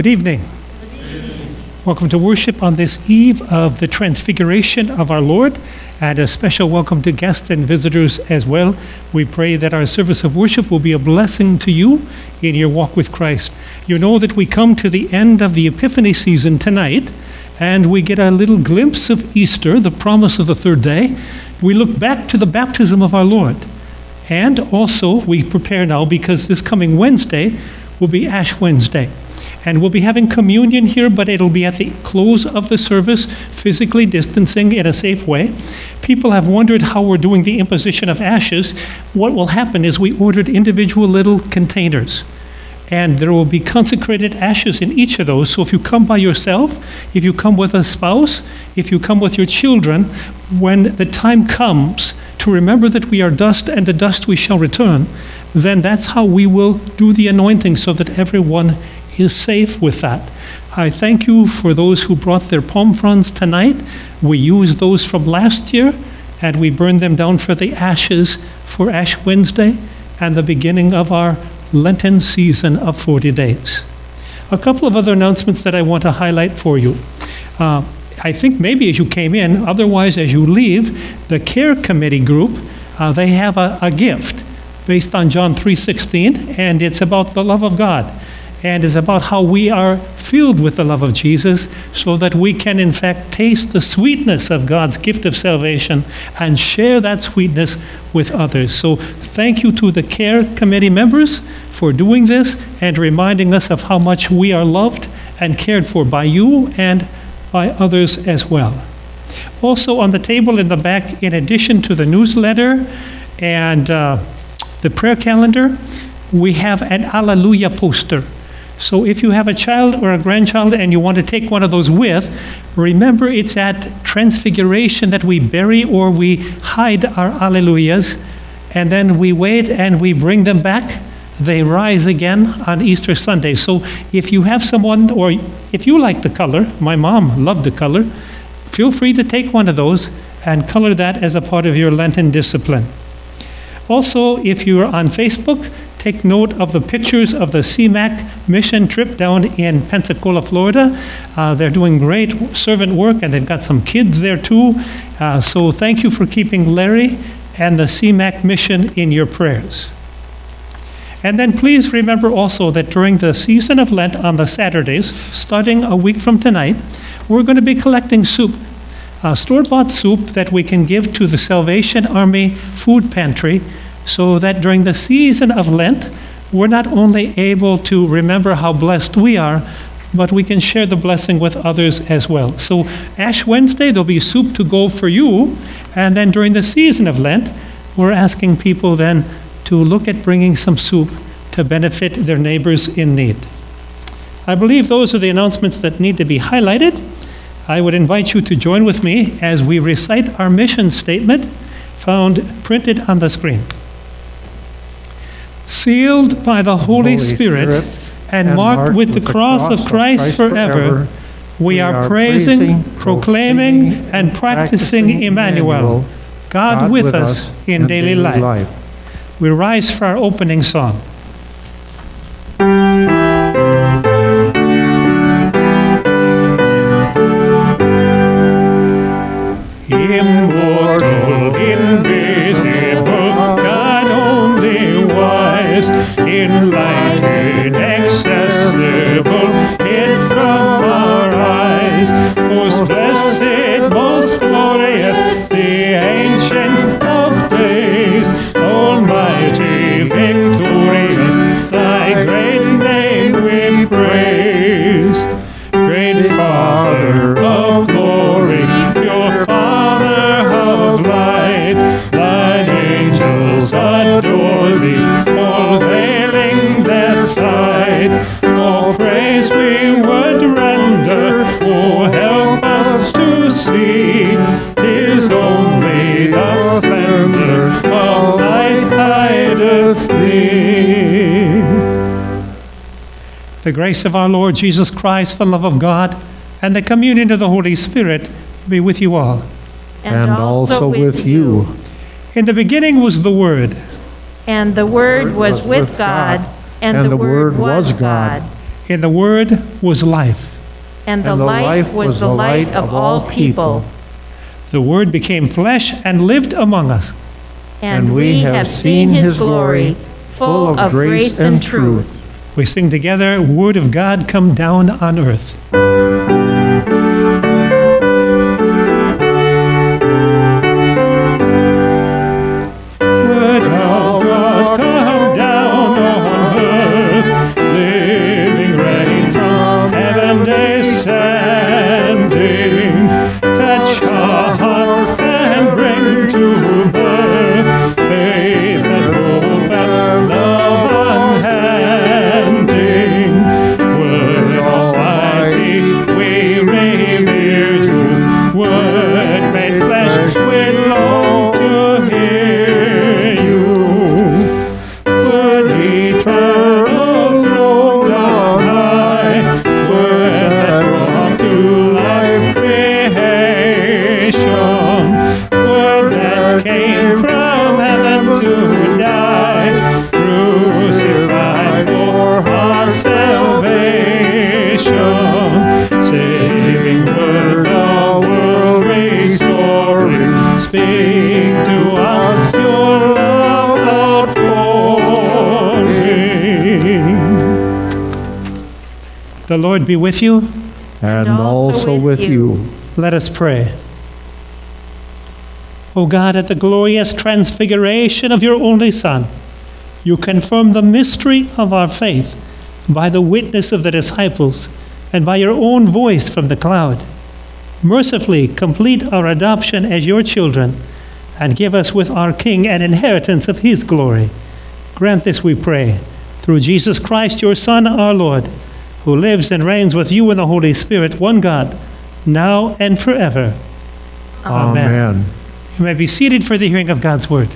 evening. Welcome to worship on this eve of the Transfiguration of our Lord, and a special welcome to guests and visitors as well. We pray that our service of worship will be a blessing to you in your walk with Christ. You know that we come to the end of the Epiphany season tonight, and we get a little glimpse of Easter, the promise of the third day. We look back to the baptism of our Lord. And also, we prepare now because this coming Wednesday will be Ash Wednesday. And we'll be having communion here, but it'll be at the close of the service, physically distancing in a safe way. People have wondered how we're doing the imposition of ashes. What will happen is we ordered individual little containers, and there will be consecrated ashes in each of those. So if you come by yourself, if you come with a spouse, if you come with your children, when the time comes to remember that we are dust and to dust we shall return, then that's how we will do the anointing so that everyone is safe with that. I thank you for those who brought their palm fronds tonight. We used those from last year, and we burned them down for the ashes for Ash Wednesday and the beginning of our Lenten season of 40 days. A couple of other announcements that I want to highlight for you. I think maybe as you came in, otherwise as you leave, the Care Committee group, they have a gift based on John 3:16, and it's about the love of God. And it's about how we are filled with the love of Jesus so that we can in fact taste the sweetness of God's gift of salvation and share that sweetness with others. So thank you to the Care Committee members for doing this and reminding us of how much we are loved and cared for by you and by others as well. Also on the table in the back, in addition to the newsletter and the prayer calendar, we have an Alleluia poster. So if you have a child or a grandchild and you want to take one of those with, remember it's at Transfiguration that we bury or we hide our Alleluias, and then we wait and we bring them back. They rise again on Easter Sunday. So if you have someone, or if you like the color, my mom loved the color, feel free to take one of those and color that as a part of your Lenten discipline. Also, if you're on Facebook, take note of the pictures of the CMAC mission trip down in Pensacola, Florida. They're doing great servant work, and they've got some kids there too. So thank you for keeping Larry and the CMAC mission in your prayers. And then please remember also that during the season of Lent on the Saturdays, starting a week from tonight, we're going to be collecting soup. Store-bought soup that we can give to the Salvation Army food pantry, so that during the season of Lent, we're not only able to remember how blessed we are, but we can share the blessing with others as well. So Ash Wednesday, there'll be soup to go for you, and then during the season of Lent, we're asking people then to look at bringing some soup to benefit their neighbors in need. I believe those are the announcements that need to be highlighted. I would invite you to join with me as we recite our mission statement found printed on the screen. Sealed by the Holy Spirit and marked with the cross of Christ forever, we are praising, proclaiming, and practicing Emmanuel, God with us in daily life. We rise for our opening song. Immortal, invisible, God only wise, enlightened, accessible, hid from our eyes, most blessed, most glorious, the Ancient of Days, almighty, victorious, thy great name we praise. Great Father of glory, pure Father of light, thine angels adore thee, all veiling their sight. All praise we would render, oh help us to see, 'tis only the splendor of light hideth thee. The grace of our Lord Jesus Christ, the love of God, and the communion of the Holy Spirit be with you all. And also with you. In the beginning was the Word. And the Word was with God, and the Word was God. In the Word was life. And the life was the light of all people. The Word became flesh and lived among us. And we have seen his glory, full of grace and truth. We sing together, Word of God, come down on earth. Word of God, come down on earth, living rain from heaven descending. Touch our hearts and bring to birth faith and hope and love unending. Word Almighty, we revere you. Word made flesh, we long to hear you. Word eternal, throned on high. Word that brought to life creation. Word that came from heaven to die, crucified for our salvation. Saving Word, the world restoring, speak to us your love outpouring. The Lord be with you. And also with you. Let us pray. O God, at the glorious transfiguration of your only Son, you confirm the mystery of our faith by the witness of the disciples and by your own voice from the cloud. Mercifully complete our adoption as your children and give us with our King an inheritance of his glory. Grant this, we pray, through Jesus Christ, your Son, our Lord, who lives and reigns with you in the Holy Spirit, one God, now and forever. Amen. You may be seated for the hearing of God's word.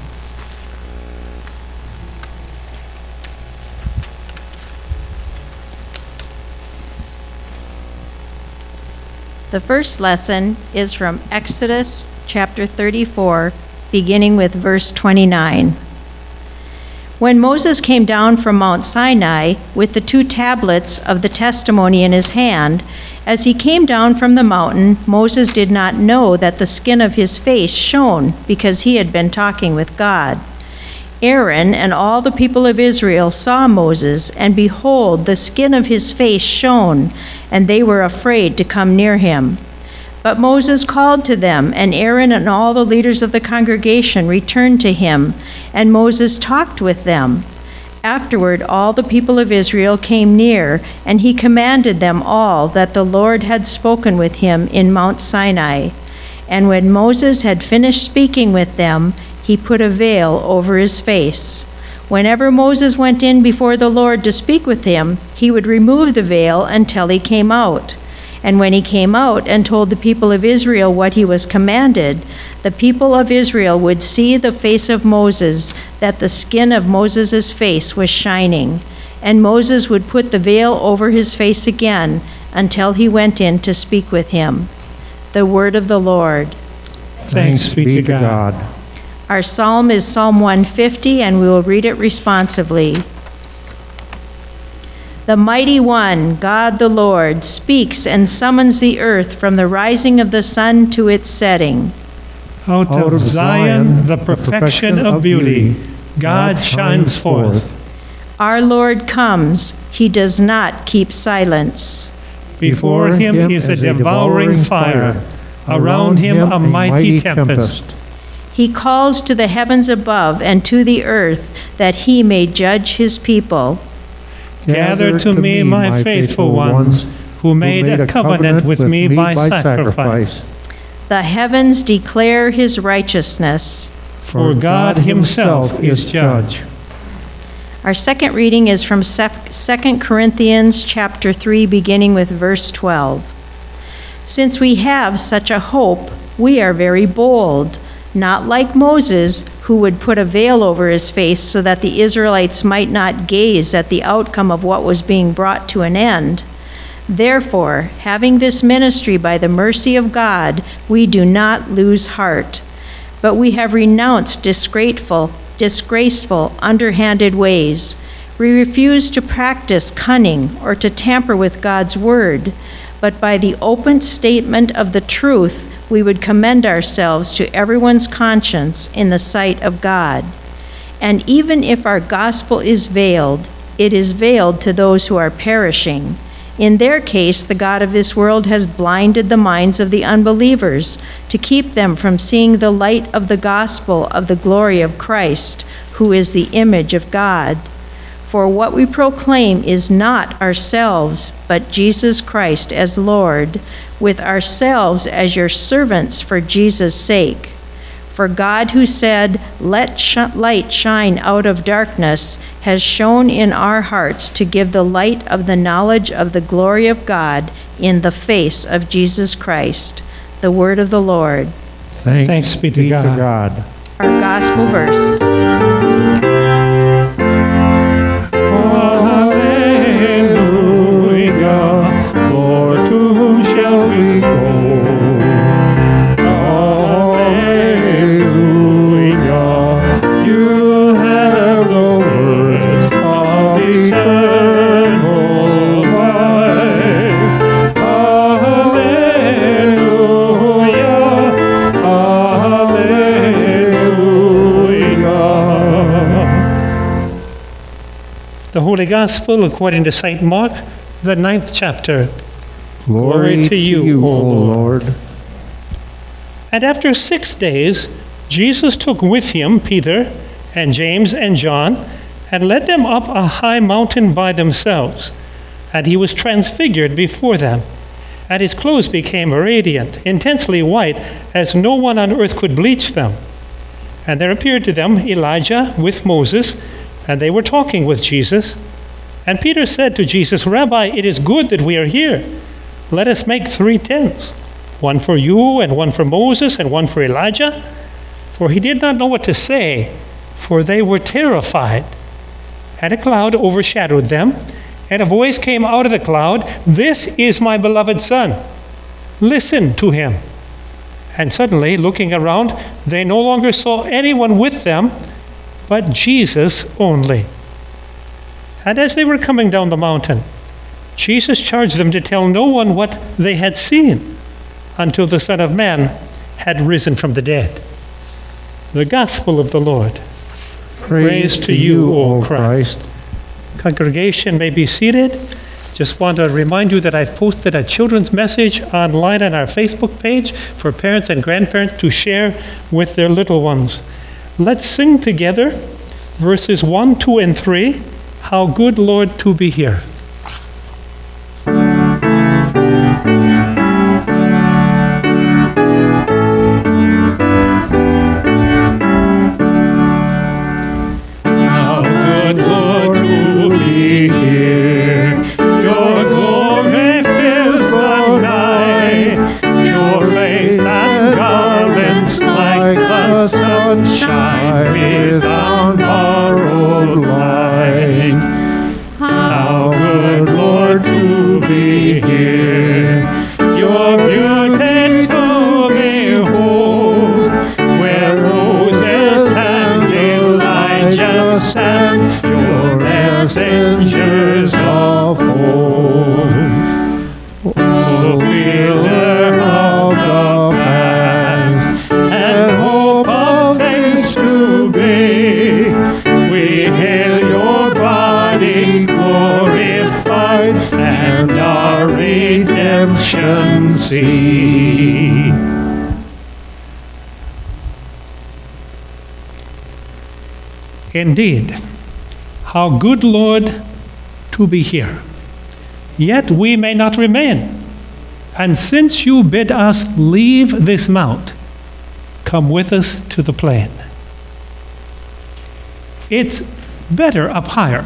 The first lesson is from Exodus chapter 34, beginning with verse 29. When Moses came down from Mount Sinai with the 2 tablets of the testimony in his hand, as he came down from the mountain, Moses did not know that the skin of his face shone because he had been talking with God. Aaron and all the people of Israel saw Moses, and behold, the skin of his face shone, and they were afraid to come near him. But Moses called to them, and Aaron and all the leaders of the congregation returned to him, and Moses talked with them. Afterward, all the people of Israel came near, and he commanded them all that the Lord had spoken with him in Mount Sinai. And when Moses had finished speaking with them, he put a veil over his face. Whenever Moses went in before the Lord to speak with him, he would remove the veil until he came out. And when he came out and told the people of Israel what he was commanded, the people of Israel would see the face of Moses, that the skin of Moses' face was shining. And Moses would put the veil over his face again until he went in to speak with him. The word of the Lord. Thanks be to God. Our psalm is Psalm 150, and we will read it responsively. The mighty one, God the Lord, speaks and summons the earth from the rising of the sun to its setting. Out of Zion, the perfection of beauty, God shines forth. Our Lord comes, he does not keep silence. Before him is a devouring fire, around him a mighty tempest. He calls to the heavens above and to the earth that he may judge his people. Gather to me my faithful ones, who made a covenant with me by sacrifice. The heavens declare his righteousness. For God himself is judge. Our second reading is from 2 Corinthians chapter 3, beginning with verse 12. Since we have such a hope, we are very bold. Not like Moses, who would put a veil over his face so that the Israelites might not gaze at the outcome of what was being brought to an end. Therefore, having this ministry by the mercy of God, we do not lose heart. But we have renounced disgraceful, underhanded ways. We refuse to practice cunning or to tamper with God's word, but by the open statement of the truth, we would commend ourselves to everyone's conscience in the sight of God. And even if our gospel is veiled, it is veiled to those who are perishing. In their case, the God of this world has blinded the minds of the unbelievers to keep them from seeing the light of the gospel of the glory of Christ, who is the image of God. For what we proclaim is not ourselves, but Jesus Christ as Lord, with ourselves as your servants for Jesus' sake. For God, who said, "Let light shine out of darkness," has shone in our hearts to give the light of the knowledge of the glory of God in the face of Jesus Christ. The word of the Lord. Thanks be to God. Our gospel verse. Hallelujah, Lord, to whom shall we go? Hallelujah, you have the words of eternal life. Hallelujah, hallelujah. The Holy Gospel according to St. Mark, the 9th chapter. Glory to you, O Lord. And after 6 days, Jesus took with him Peter and James and John and led them up a high mountain by themselves. And he was transfigured before them. And his clothes became radiant, intensely white, as no one on earth could bleach them. And there appeared to them Elijah with Moses, and they were talking with Jesus. And Peter said to Jesus, "Rabbi, it is good that we are here. Let us make 3 tents, one for you, and one for Moses, and one for Elijah." For he did not know what to say, for they were terrified. And a cloud overshadowed them, and a voice came out of the cloud, "This is my beloved Son. Listen to him." And suddenly, looking around, they no longer saw anyone with them, but Jesus only. And as they were coming down the mountain, Jesus charged them to tell no one what they had seen until the Son of Man had risen from the dead. The Gospel of the Lord. Praise to you, O Christ. Congregation may be seated. Just want to remind you that I've posted a children's message online on our Facebook page for parents and grandparents to share with their little ones. Let's sing together verses 1, 2, and 3, "How good, Lord, to be here." How good, Lord, to be here. Your glory fills the night. Your face and garments like the sunshine without borrowed light. How good, Lord, to be here. Your beauty to behold, where Moses and Elijah stand, your messengers of old. Fulfiller of the past and hope of things to be, we hail your body glorified and our redemption see. Indeed, how good, Lord, to be here. Yet we may not remain. And since you bid us leave this mount, come with us to the plain. It's better up higher.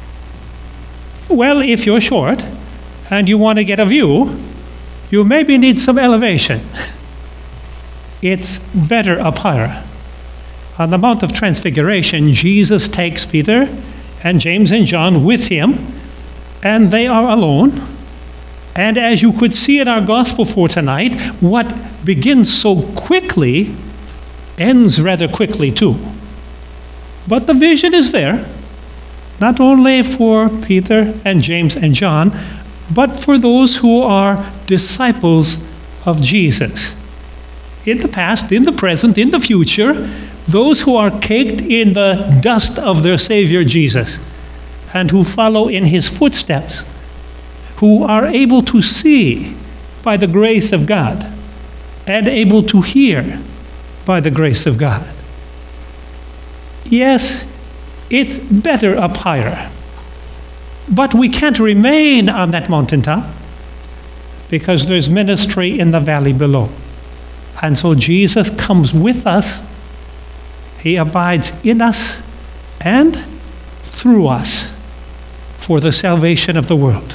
Well, if you're short and you want to get a view, you maybe need some elevation. It's better up higher. On the Mount of Transfiguration, Jesus takes Peter and James and John with him, and they are alone. And as you could see in our gospel for tonight, what begins so quickly ends rather quickly too. But the vision is there. not only for Peter and James and John, but for those who are disciples of Jesus. In the past, in the present, in the future, those who are caked in the dust of their Savior Jesus and who follow in his footsteps, who are able to see by the grace of God and able to hear by the grace of God. Yes, it's better up higher, but we can't remain on that mountaintop because there's ministry in the valley below. And so Jesus comes with us. He abides in us and through us for the salvation of the world.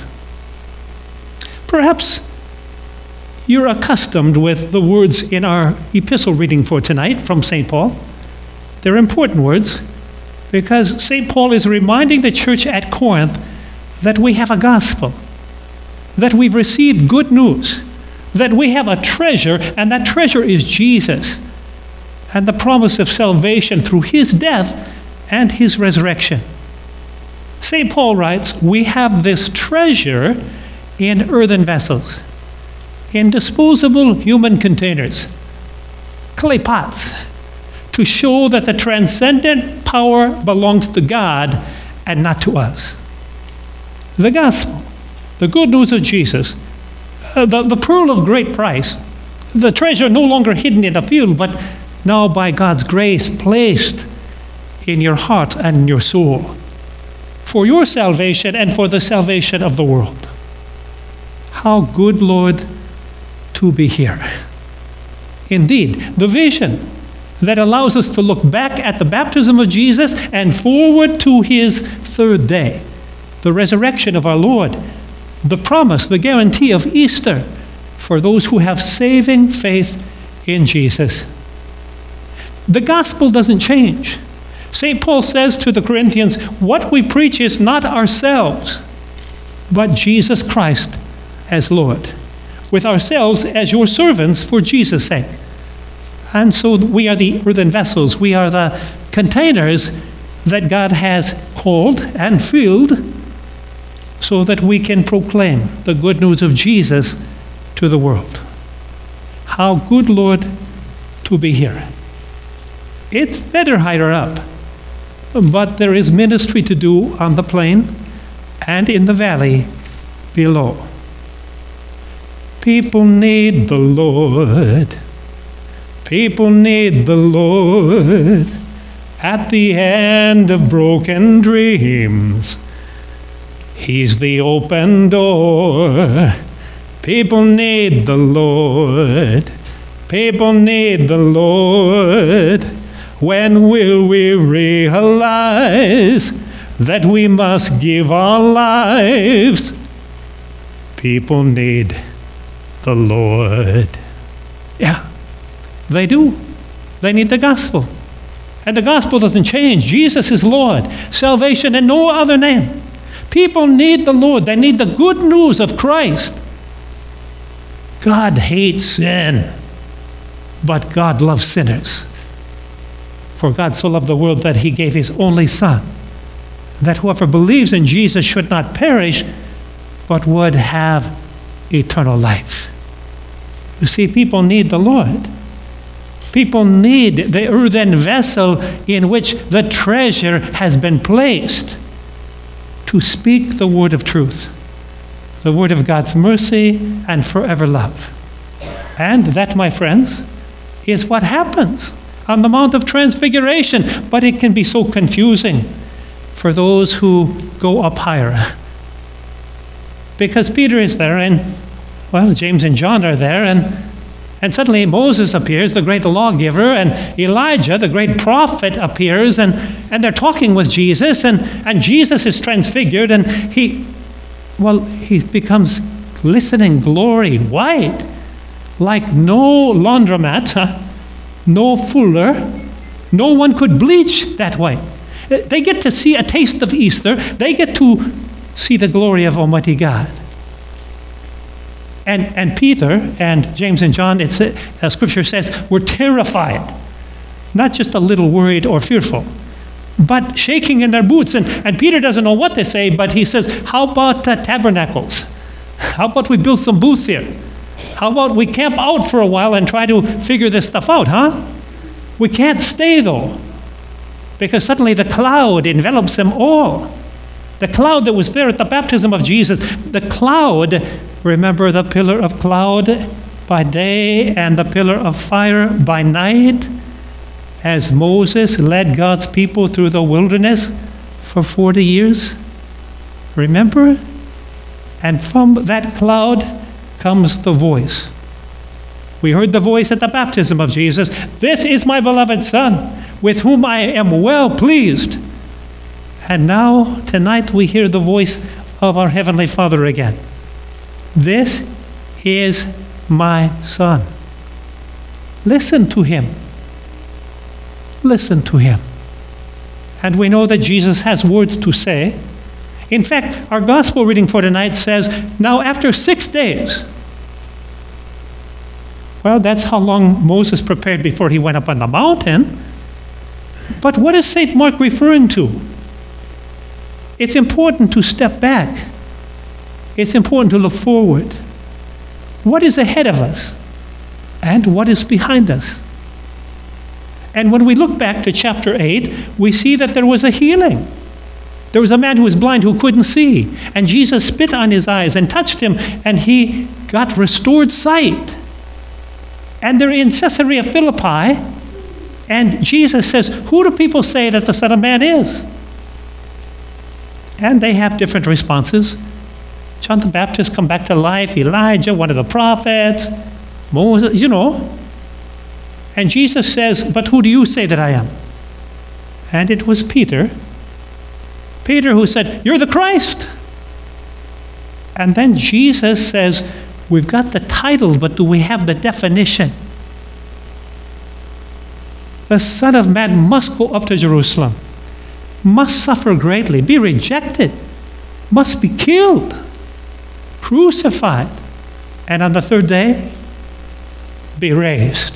Perhaps you're accustomed with the words in our epistle reading for tonight from St. Paul. They're important words because St. Paul is reminding the church at Corinth that we have a gospel, that we've received good news, that we have a treasure, and that treasure is Jesus and the promise of salvation through his death and his resurrection. St. Paul writes, we have this treasure in earthen vessels, in disposable human containers, clay pots, to show that the transcendent power belongs to God and not to us. The gospel, the good news of Jesus, the pearl of great price, the treasure no longer hidden in a field, but now by God's grace placed in your heart and your soul for your salvation and for the salvation of the world. How good, Lord, to be here. Indeed, the vision that allows us to look back at the baptism of Jesus and forward to his third day, the resurrection of our Lord, the promise, the guarantee of Easter for those who have saving faith in Jesus. The gospel doesn't change. St. Paul says to the Corinthians, what we preach is not ourselves, but Jesus Christ as Lord, with ourselves as your servants for Jesus' sake. And so we are the earthen vessels. We are the containers that God has called and filled so that we can proclaim the good news of Jesus to the world. How good, Lord, to be here. It's better higher up, but there is ministry to do on the plain and in the valley below. People need the Lord. People need the Lord at the end of broken dreams. He's the open door. People need the Lord. People need the Lord. When will we realize that we must give our lives? People need the Lord. Yeah, they do. They need the gospel. And the gospel doesn't change. Jesus is Lord. Salvation in no other name. People need the Lord. They need the good news of Christ. God hates sin, but God loves sinners. For God so loved the world that he gave his only Son, that whoever believes in Jesus should not perish, but would have eternal life. You see, people need the Lord. People need the earthen vessel in which the treasure has been placed to speak the word of truth, the word of God's mercy and forever love. And that, my friends, is what happens on the Mount of Transfiguration. But it can be so confusing for those who go up higher. Because Peter is there, and, well, James and John are there, and suddenly Moses appears, the great lawgiver, and Elijah, the great prophet, appears, and they're talking with Jesus, and Jesus is transfigured, and he becomes glistening glory, white, like no laundromat, no fuller, no one could bleach that white. They get to see a taste of Easter. They get to see the glory of Almighty God. And Peter and James and John, Scripture says, were terrified. Not just a little worried or fearful, but shaking in their boots. And Peter doesn't know what to say, but he says, how about tabernacles? How about we build some booths here? How about we camp out for a while and try to figure this stuff out, huh? We can't stay, though, because suddenly the cloud envelops them all. The cloud that was there at the baptism of Jesus, the cloud, remember the pillar of cloud by day and the pillar of fire by night, as Moses led God's people through the wilderness for 40 years? Remember? And from that cloud comes the voice. We heard the voice at the baptism of Jesus. This is my beloved Son, with whom I am well pleased. And now, tonight, we hear the voice of our Heavenly Father again. This is my Son. Listen to him. Listen to him. And we know that Jesus has words to say. In fact, our gospel reading for tonight says, now after 6 days. Well, that's how long Moses prepared before he went up on the mountain. But what is St. Mark referring to? It's important to step back. It's important to look forward. What is ahead of us? And what is behind us? And when we look back to chapter 8, we see that there was a healing. There was a man who was blind who couldn't see. And Jesus spit on his eyes and touched him, and he got restored sight. And they're in Caesarea Philippi, and Jesus says, who do people say that the Son of Man is? And they have different responses. John the Baptist come back to life, Elijah, one of the prophets, Moses, you know. And Jesus says, but who do you say that I am? And it was Peter. Peter who said, you're the Christ. And then Jesus says, we've got the title, but do we have the definition? The Son of Man must go up to Jerusalem, must suffer greatly, be rejected, must be killed, crucified, and on the third day, be raised.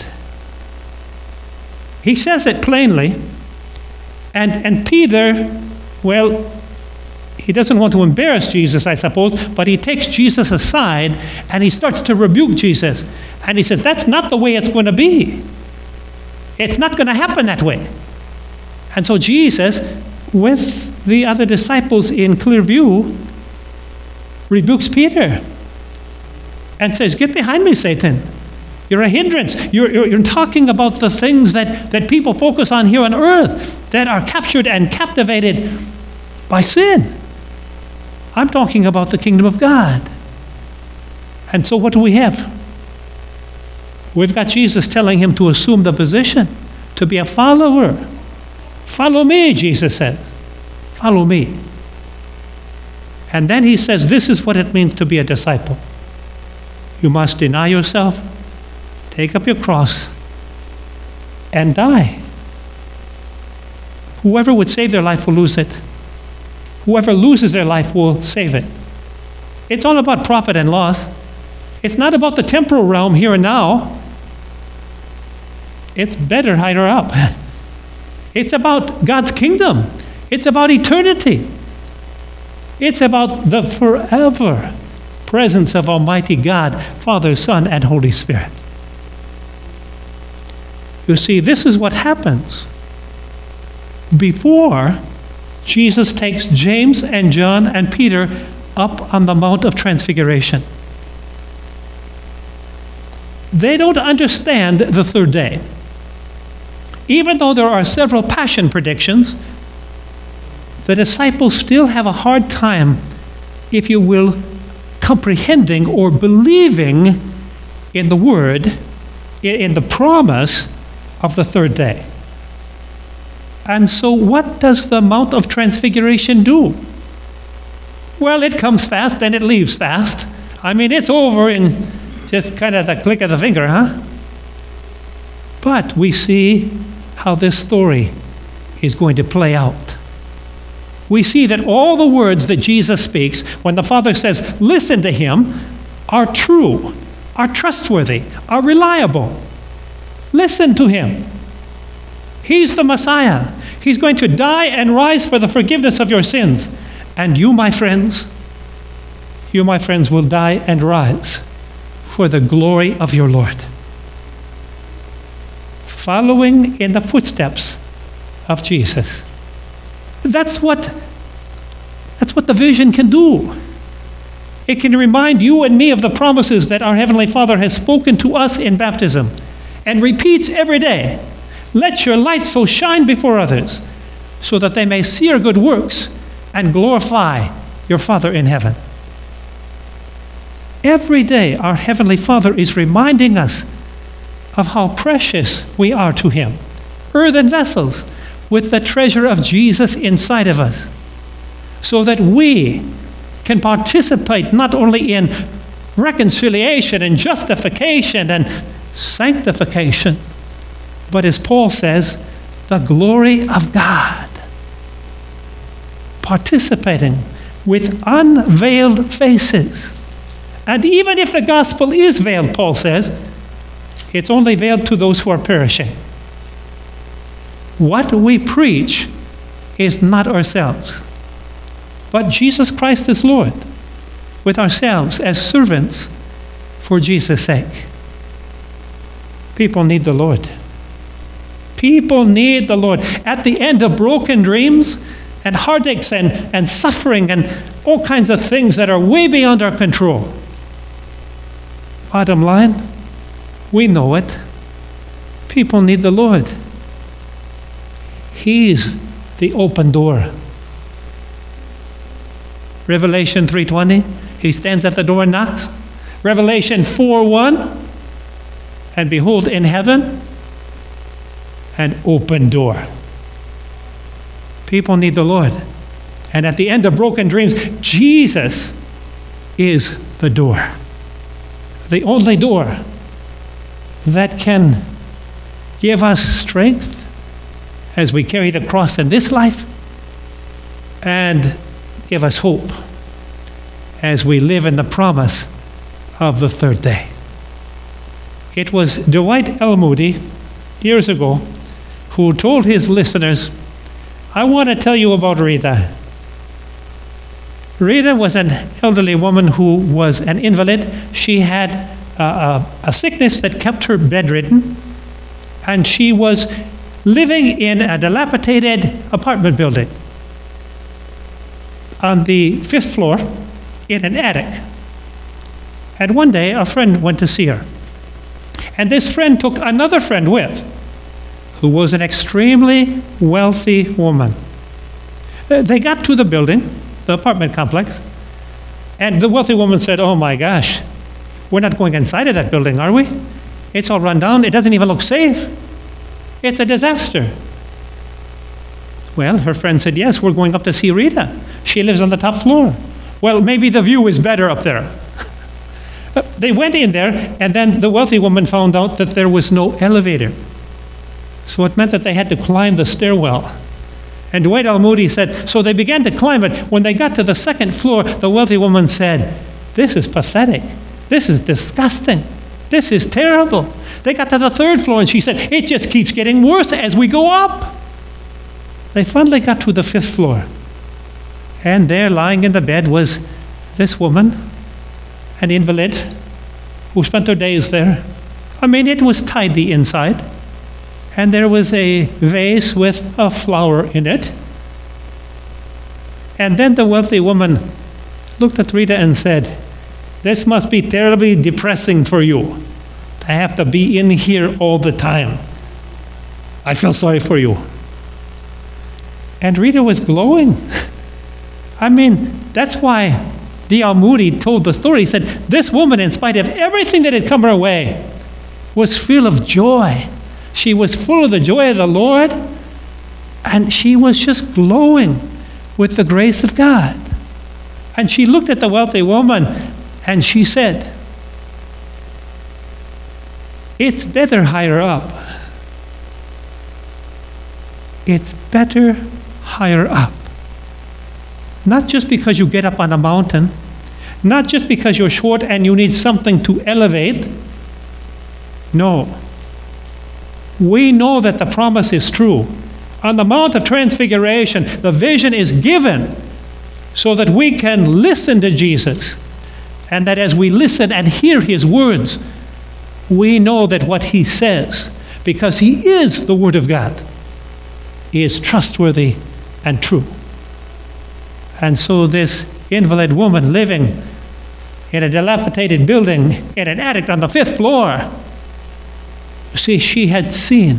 He says it plainly, and Peter, well, he doesn't want to embarrass Jesus, I suppose, but he takes Jesus aside and he starts to rebuke Jesus. And he says, that's not the way it's going to be. It's not going to happen that way. And so Jesus, with the other disciples in clear view, rebukes Peter and says, get behind me, Satan. You're a hindrance. You're talking about the things that people focus on here on earth that are captured and captivated by sin. I'm talking about the kingdom of God. And so what do we have? We've got Jesus telling him to assume the position, to be a follower. Follow me, Jesus said. Follow me. And then he says, this is what it means to be a disciple. You must deny yourself, take up your cross, and die. Whoever would save their life will lose it. Whoever loses their life will save it. It's all about profit and loss. It's not about the temporal realm here and now. It's better higher up. It's about God's kingdom. It's about eternity. It's about the forever presence of Almighty God, Father, Son, and Holy Spirit. You see, this is what happens before Jesus takes James and John and Peter up on the Mount of Transfiguration. They don't understand the third day. Even though there are several passion predictions, the disciples still have a hard time, if you will, comprehending or believing in the word, in the promise of the third day. And so what does the Mount of Transfiguration do? Well, it comes fast and it leaves fast. I mean, it's over in just kind of the click of the finger, huh? But we see how this story is going to play out. We see that all the words that Jesus speaks when the Father says, listen to him, are true, are trustworthy, are reliable. Listen to him. He's the Messiah. He's going to die and rise for the forgiveness of your sins. And you, my friends, will die and rise for the glory of your Lord. Following in the footsteps of Jesus. That's what the vision can do. It can remind you and me of the promises that our Heavenly Father has spoken to us in baptism and repeats every day. Let your light so shine before others so that they may see your good works and glorify your Father in heaven. Every day our Heavenly Father is reminding us of how precious we are to Him. Earthen vessels with the treasure of Jesus inside of us, so that we can participate not only in reconciliation and justification and sanctification, but as Paul says, the glory of God. Participating with unveiled faces. And even if the gospel is veiled, Paul says, it's only veiled to those who are perishing. What we preach is not ourselves, but Jesus Christ is Lord, with ourselves as servants for Jesus' sake. People need the Lord. People need the Lord. At the end of broken dreams and heartaches and suffering and all kinds of things that are way beyond our control. Bottom line, we know it. People need the Lord. He's the open door. Revelation 3:20, He stands at the door and knocks. Revelation 4:1, and behold, in heaven, an open door. People need the Lord. And at the end of broken dreams, Jesus is the door. The only door that can give us strength as we carry the cross in this life and give us hope as we live in the promise of the third day. It was Dwight L. Moody years ago who told his listeners, I want to tell you about Rita. Rita was an elderly woman who was an invalid. She had a sickness that kept her bedridden, and she was living in a dilapidated apartment building on the 5th floor in an attic. And one day, a friend went to see her. And this friend took another friend with, who was an extremely wealthy woman. They got to the building, the apartment complex, and the wealthy woman said, oh my gosh, we're not going inside of that building, are we? It's all run down. It doesn't even look safe. It's a disaster. Well, her friend said, yes, we're going up to see Rita. She lives on the top floor. Well, maybe the view is better up there. They went in there, and then the wealthy woman found out that there was no elevator. So it meant that they had to climb the stairwell. And Dwight L. Moody said, so they began to climb it. When they got to the 2nd floor, the wealthy woman said, this is pathetic. This is disgusting. This is terrible. They got to the 3rd floor, and she said, it just keeps getting worse as we go up. They finally got to the 5th floor. And there, lying in the bed, was this woman, an invalid, who spent her days there. I mean, it was tidy inside. And there was a vase with a flower in it. And then the wealthy woman looked at Rita and said, this must be terribly depressing for you. I have to be in here all the time. I feel sorry for you. And Rita was glowing. I mean, that's why D.L. Moody told the story. He said, this woman, in spite of everything that had come her way, was full of joy. She was full of the joy of the Lord, and she was just glowing with the grace of God. And she looked at the wealthy woman, and she said, it's better higher up. It's better higher up. Not just because you get up on a mountain, not just because you're short and you need something to elevate. No. We know that the promise is true. On the Mount of Transfiguration, the vision is given so that we can listen to Jesus. And that as we listen and hear his words, we know that what he says, because he is the Word of God, is trustworthy and true. And so this invalid woman living in a dilapidated building in an attic on the 5th floor, you see, she had seen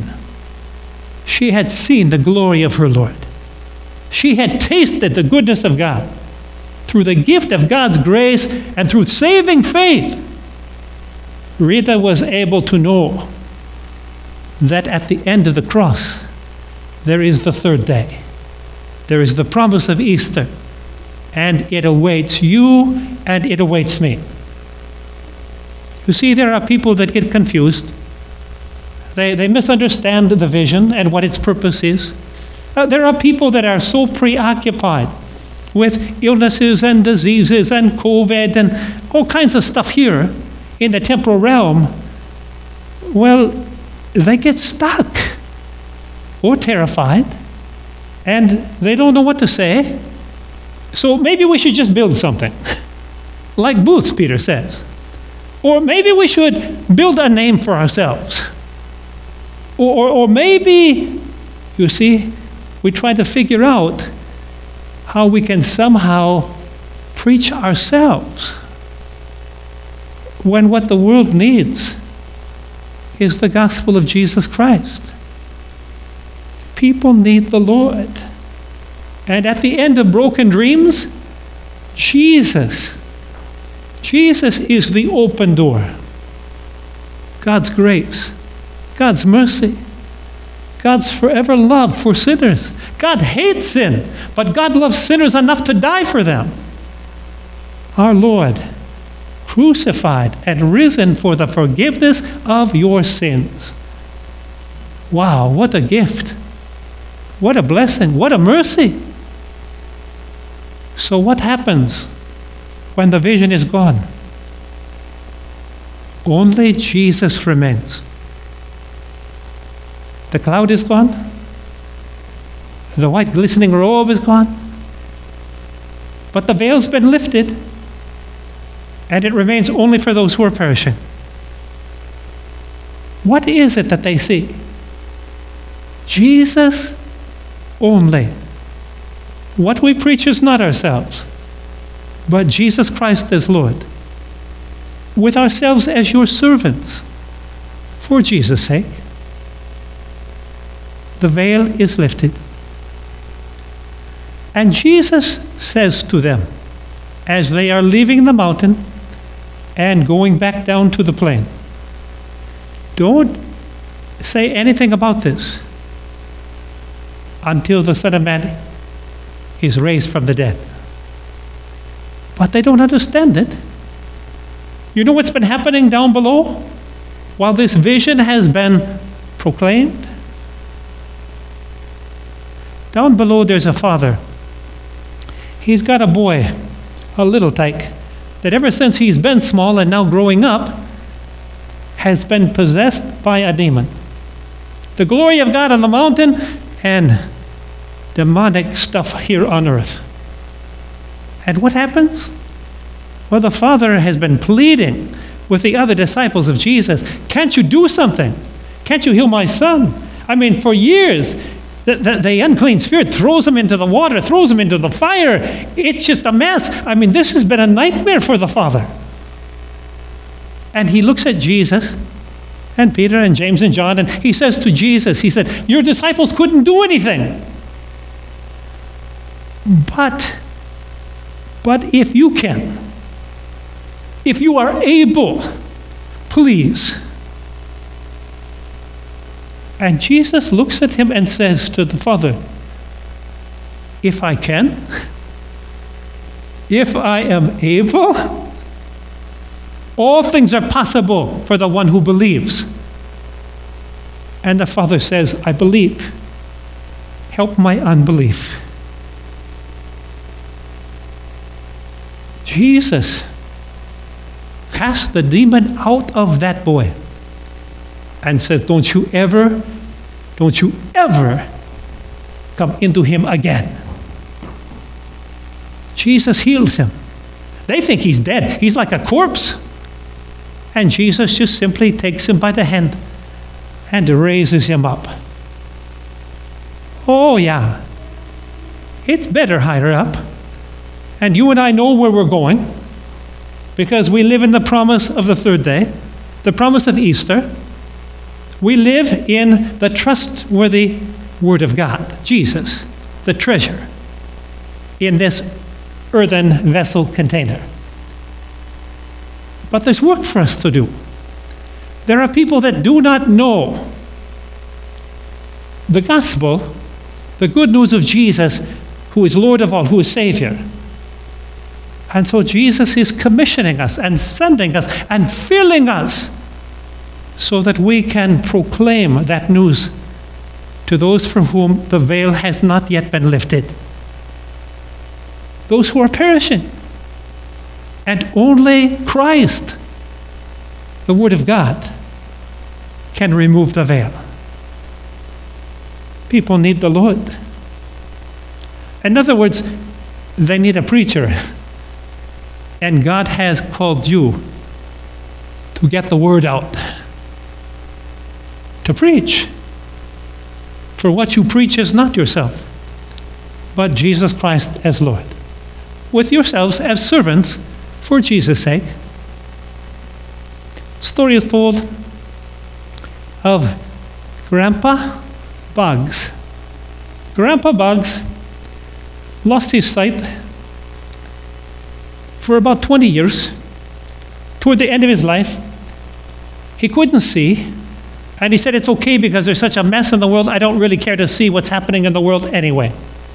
the glory of her Lord. She had tasted the goodness of God through the gift of God's grace and through saving faith. Rita was able to know that at the end of the cross, there is the third day. There is the promise of Easter, and it awaits you and it awaits me. You see, there are people that get confused. They misunderstand the vision and what its purpose is. There are people that are so preoccupied with illnesses and diseases and COVID and all kinds of stuff here in the temporal realm. Well, they get stuck or terrified, and they don't know what to say. So maybe we should just build something, like Booth, Peter says. Or maybe we should build a name for ourselves. Or maybe, you see, we try to figure out how we can somehow preach ourselves when what the world needs is the gospel of Jesus Christ. People need the Lord. And at the end of broken dreams, Jesus is the open door. God's grace, God's mercy, God's forever love for sinners. God hates sin, but God loves sinners enough to die for them. Our Lord, crucified and risen for the forgiveness of your sins. Wow, what a gift. What a blessing. What a mercy. So what happens when the vision is gone? Only Jesus remains. The cloud is gone. The white glistening robe is gone. But the veil's been lifted, and it remains only for those who are perishing. What is it that they see? Jesus only. What we preach is not ourselves, but Jesus Christ as Lord, with ourselves as your servants, for Jesus' sake. The veil is lifted. And Jesus says to them, as they are leaving the mountain and going back down to the plain, don't say anything about this until the Son of Man is raised from the dead. But they don't understand it. You know what's been happening down below while this vision has been proclaimed? Down below there's a father. He's got a boy, a little tyke, that ever since he's been small and now growing up, has been possessed by a demon. The glory of God on the mountain and demonic stuff here on earth. And what happens? Well, the father has been pleading with the other disciples of Jesus, can't you do something? Can't you heal my son? I mean, for years, the unclean spirit throws him into the water, throws him into the fire. It's just a mess. I mean, this has been a nightmare for the father. And he looks at Jesus and Peter and James and John, and he says to Jesus, he said, your disciples couldn't do anything. But if you can, if you are able, please. And Jesus looks at him and says to the Father, if I can, if I am able, all things are possible for the one who believes. And the Father says, I believe. Help my unbelief. Jesus cast the demon out of that boy and says, don't you ever come into him again. Jesus heals him. They think he's dead. He's like a corpse. And Jesus just simply takes him by the hand and raises him up. Oh, yeah. It's better higher up. And you and I know where we're going because we live in the promise of the third day, the promise of Easter. We live in the trustworthy Word of God, Jesus, the treasure in this earthen vessel container. But there's work for us to do. There are people that do not know the gospel, the good news of Jesus, who is Lord of all, who is Savior. And so Jesus is commissioning us and sending us and filling us so that we can proclaim that news to those for whom the veil has not yet been lifted. Those who are perishing. And only Christ, the Word of God, can remove the veil. People need the Lord. In other words, they need a preacher. And God has called you to get the word out, to preach. For what you preach is not yourself, but Jesus Christ as Lord, with yourselves as servants for Jesus' sake. Story is told of Grandpa Buggs. Grandpa Buggs lost his sight for about 20 years. Toward the end of his life, he couldn't see, and he said, it's okay because there's such a mess in the world, I don't really care to see what's happening in the world anyway.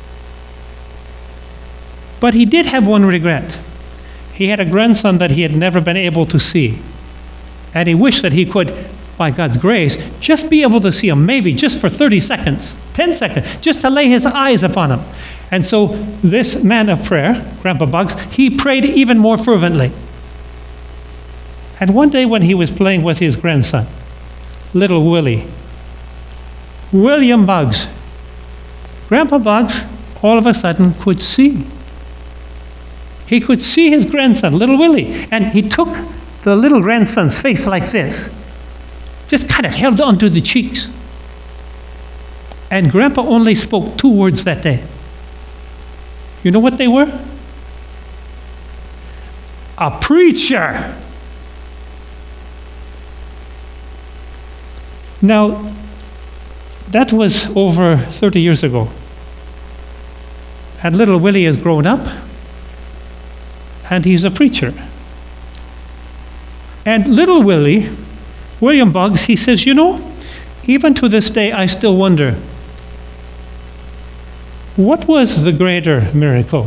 But he did have one regret. He had a grandson that he had never been able to see. And he wished that he could, by God's grace, just be able to see him, maybe just for 30 seconds, 10 seconds, just to lay his eyes upon him. And so this man of prayer, Grandpa Buggs, he prayed even more fervently. And one day when he was playing with his grandson, little Willie, William Buggs, Grandpa Buggs all of a sudden could see. He could see his grandson, little Willie, and he took the little grandson's face like this, just kind of held onto the cheeks. And Grandpa only spoke 2 words that day. You know what they were? A preacher. Now, that was over 30 years ago. And little Willie has grown up, and he's a preacher. And little Willie, William Buggs, he says, you know, even to this day, I still wonder, what was the greater miracle?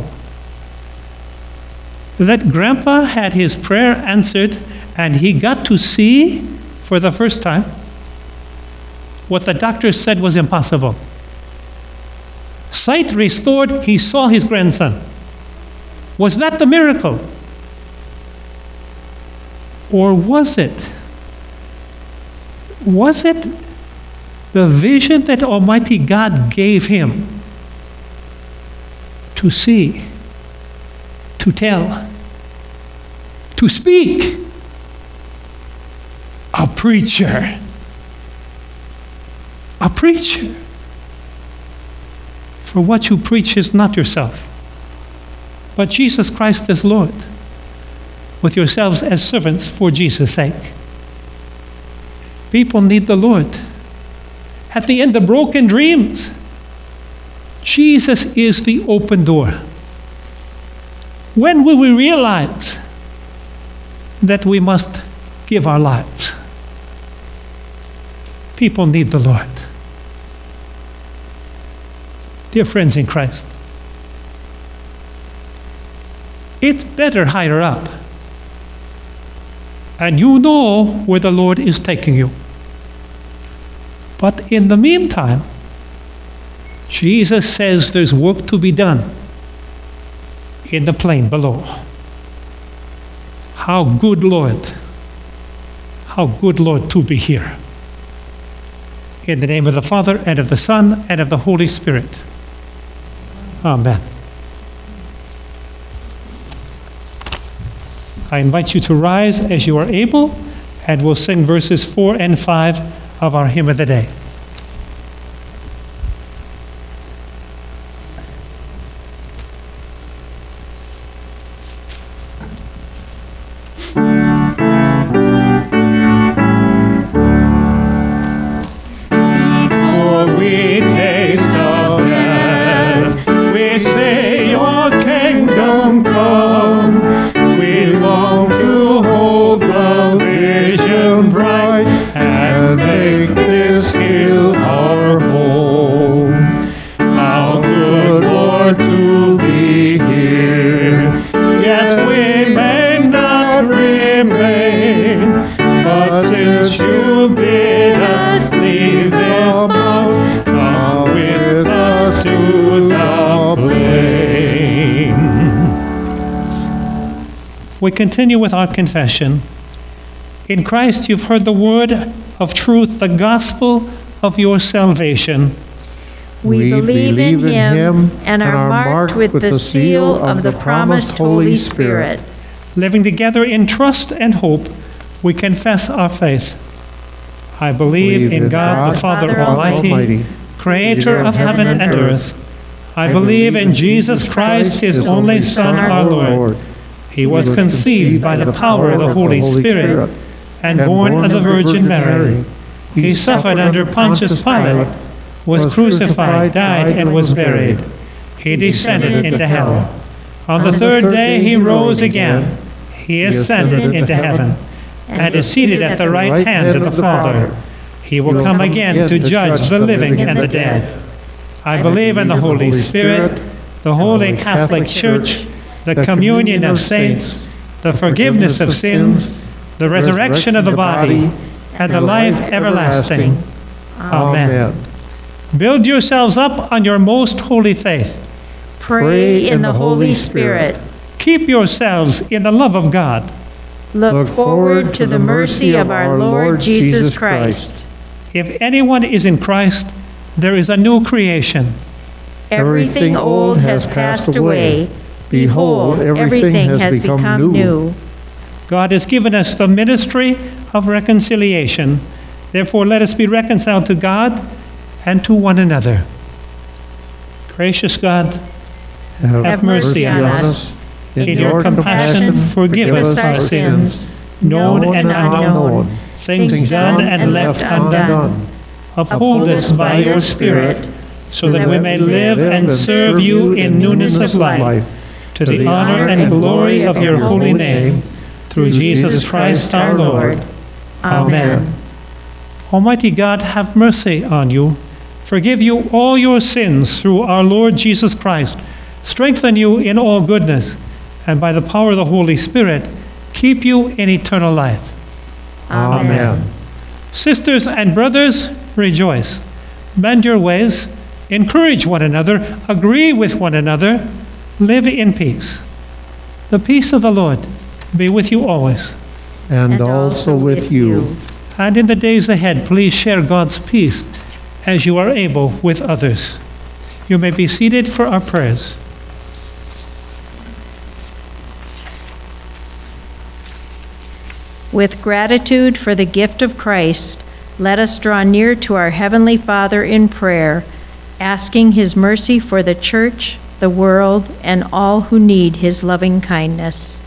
That Grandpa had his prayer answered and he got to see for the first time what the doctors said was impossible. Sight restored, he saw his grandson. Was that the miracle? Or was it? Was it the vision that Almighty God gave him to see, to tell, to speak? A preacher. A preacher. For what you preach is not yourself, but Jesus Christ as Lord, with yourselves as servants for Jesus' sake. People need the Lord. At the end of broken dreams, Jesus is the open door. When will we realize that we must give our lives? People need the Lord. Dear friends in Christ, it's better higher up. And you know where the Lord is taking you. But in the meantime, Jesus says there's work to be done in the plain below. How good, Lord. How good, Lord, to be here. In the name of the Father, and of the Son, and of the Holy Spirit. Amen. I invite you to rise as you are able, and we'll sing verses 4 and 5 of our hymn of the day. We continue with our confession. In Christ, you've heard the word of truth, the gospel of your salvation. We believe in him and are marked with the seal of the promised Holy Spirit. Living together in trust and hope, we confess our faith. I believe in God, the Father Almighty, creator of heaven and earth. I believe in Jesus Christ, his only Son, our Lord. He was conceived by the power of the Holy Spirit and born of the Virgin Mary. He suffered under Pontius Pilate, was crucified, died, and was buried. He descended into hell. On the third day he rose again. He ascended into heaven and is seated at the right hand of the Father. He will come again to judge the living and the dead. I believe in the Holy Spirit, the Holy Catholic Church, the communion of saints, the forgiveness of sins, the resurrection of the body, and the life everlasting. Amen. Build yourselves up on your most holy faith. Pray in the Holy Spirit. Keep yourselves in the love of God. Look forward to the mercy of our Lord Jesus Christ. If anyone is in Christ, there is a new creation. Everything old has passed away. Behold, everything has become new. God has given us the ministry of reconciliation. Therefore, let us be reconciled to God and to one another. Gracious God, have mercy on us. In your compassion, forgive us our sins, known and unknown, things done and left undone. Uphold us by your Spirit, so that we may live and serve you in newness of life, to the honor and glory of your holy name, through Jesus Christ our Lord. Amen. Almighty God, have mercy on you, forgive you all your sins through our Lord Jesus Christ, strengthen you in all goodness, and by the power of the Holy Spirit, keep you in eternal life. Amen. Sisters and brothers, rejoice. Mend your ways, encourage one another, agree with one another, live in peace. The peace of the Lord be with you always. And also with you. And in the days ahead, please share God's peace as you are able with others. You may be seated for our prayers. With gratitude for the gift of Christ, let us draw near to our Heavenly Father in prayer, asking his mercy for the church, the world, and all who need his loving kindness.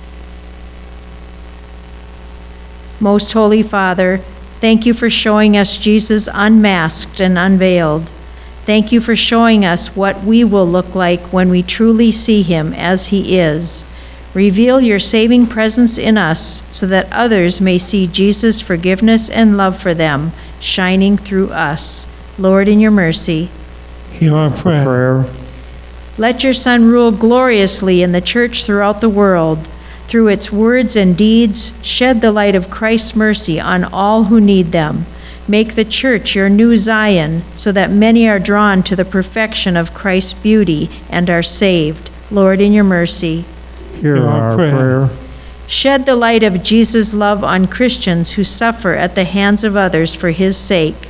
Most Holy Father, thank you for showing us Jesus unmasked and unveiled. Thank you for showing us what we will look like when we truly see him as he is. Reveal your saving presence in us so that others may see Jesus' forgiveness and love for them shining through us. Lord, in your mercy, Hear our prayer. let your Son rule gloriously in the church throughout the world. Through its words and deeds, shed the light of Christ's mercy on all who need them. Make the church your new Zion, so that many are drawn to the perfection of Christ's beauty and are saved. Lord, in your mercy, Hear our prayer. shed the light of Jesus' love on Christians who suffer at the hands of others for his sake.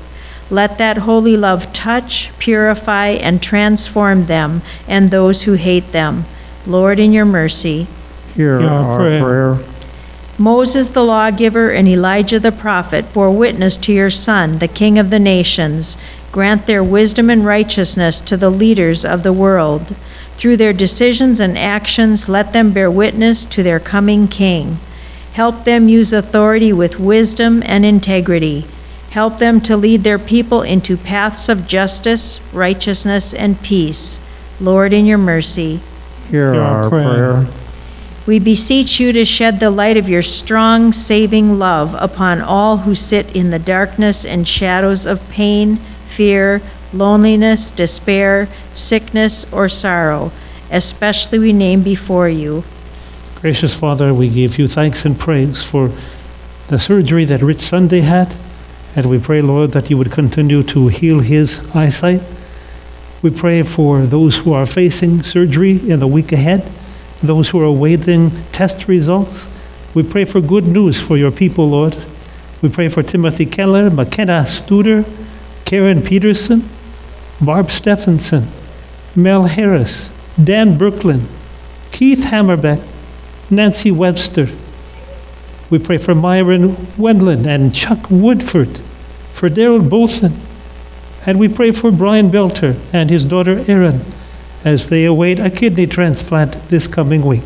Let that holy love touch, purify, and transform them and those who hate them. Lord, in your mercy. Hear our prayer. Moses the lawgiver and Elijah the prophet bore witness to your Son, the King of the nations. Grant their wisdom and righteousness to the leaders of the world. Through their decisions and actions, let them bear witness to their coming King. Help them use authority with wisdom and integrity. Help them to lead their people into paths of justice, righteousness, and peace. Lord, in your mercy. Hear our prayer. We beseech you to shed the light of your strong, saving love upon all who sit in the darkness and shadows of pain, fear, loneliness, despair, sickness, or sorrow. Especially we name before you. Gracious Father, we give you thanks and praise for the surgery that Rich Sunday had, and we pray, Lord, that you would continue to heal his eyesight. We pray for those who are facing surgery in the week ahead, those who are awaiting test results. We pray for good news for your people, Lord. We pray for Timothy Keller, McKenna Studer, Karen Peterson, Barb Stephenson, Mel Harris, Dan Brooklyn, Keith Hammerbeck, Nancy Webster. We pray for Myron Wendland and Chuck Woodford, for Daryl Bolton, and we pray for Brian Belter and his daughter Erin as they await a kidney transplant this coming week.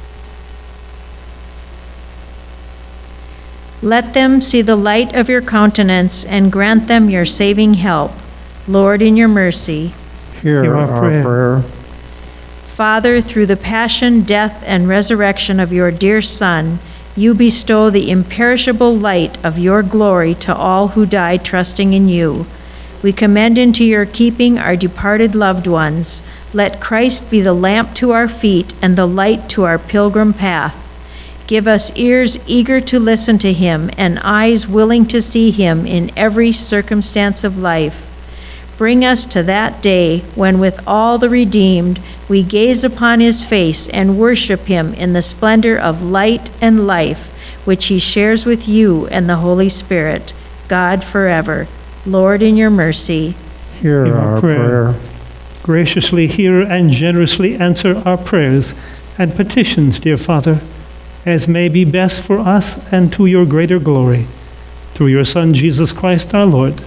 Let them see the light of your countenance and grant them your saving help. Lord, in your mercy. Hear our prayer. Father, through the passion, death, and resurrection of your dear Son, you bestow the imperishable light of your glory to all who die trusting in you. We commend into your keeping our departed loved ones. Let Christ be the lamp to our feet and the light to our pilgrim path. Give us ears eager to listen to him and eyes willing to see him in every circumstance of life. Bring us to that day when with all the redeemed we gaze upon his face and worship him in the splendor of light and life, which he shares with you and the Holy Spirit, God forever. Lord, in your mercy. Hear our prayer. Graciously hear and generously answer our prayers and petitions, dear Father, as may be best for us and to your greater glory. Through your Son, Jesus Christ our Lord.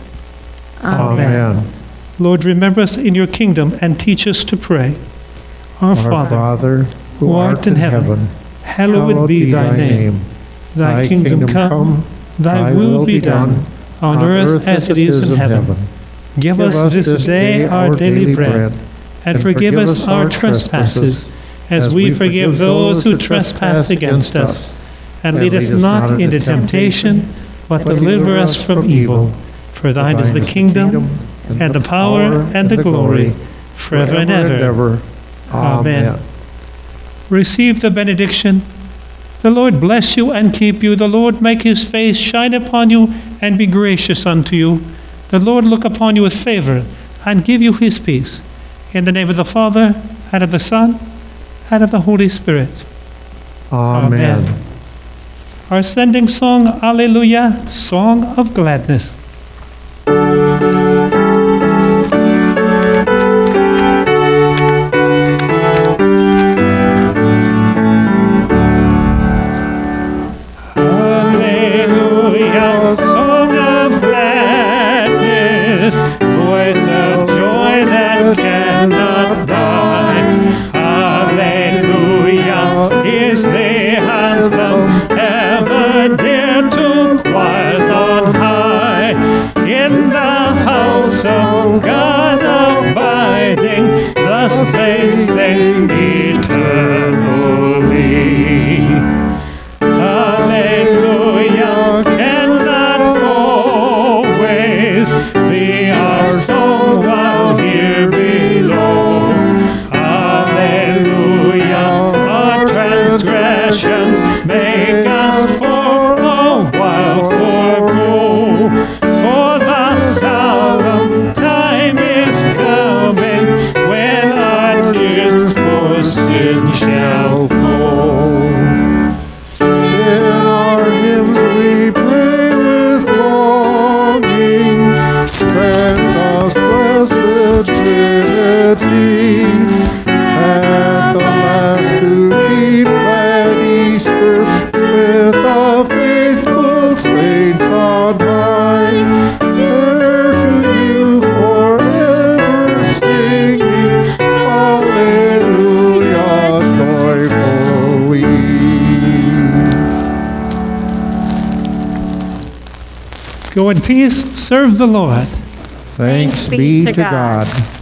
Amen. Lord, remember us in your kingdom and teach us to pray. Our Father, who art in heaven, hallowed be thy name. Thy kingdom come, thy will be done, on earth as it is in heaven. Give us this day our daily bread, and forgive us our trespasses, as we forgive those who trespass against us. And lead us not into temptation, but deliver us from evil. For thine is the kingdom, and the power, and the glory, forever and ever. Amen. Receive the benediction. The Lord bless you and keep you. The Lord make his face shine upon you and be gracious unto you. The Lord look upon you with favor and give you his peace. In the name of the Father, and of the Son, and of the Holy Spirit. Amen. Our sending song, Alleluia, Song of Gladness. In the house Go in peace, serve the Lord. Thanks be to God.